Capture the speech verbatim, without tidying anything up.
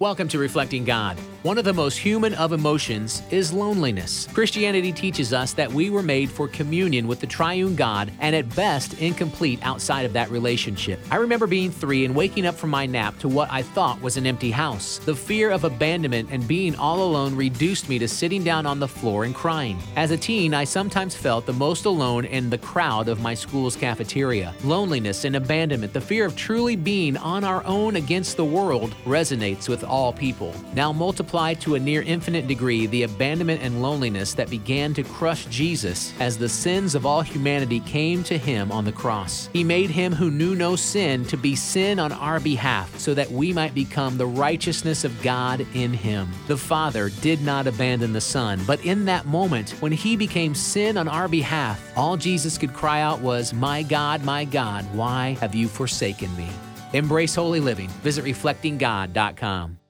Welcome to Reflecting God. One of the most human of emotions is loneliness. Christianity teaches us that we were made for communion with the triune God and at best incomplete outside of that relationship. I remember being three and waking up from my nap to what I thought was an empty house. The fear of abandonment and being all alone reduced me to sitting down on the floor and crying. As a teen, I sometimes felt the most alone in the crowd of my school's cafeteria. Loneliness and abandonment, the fear of truly being on our own against the world, resonates with all people. Now multiplied to a near infinite degree the abandonment and loneliness that began to crush Jesus as the sins of all humanity came to him on the cross. He made him who knew no sin to be sin on our behalf so that we might become the righteousness of God in him. The Father did not abandon the Son, but in that moment when he became sin on our behalf, all Jesus could cry out was, "My God, my God, why have you forsaken me?" Embrace holy living. Visit reflecting god dot com.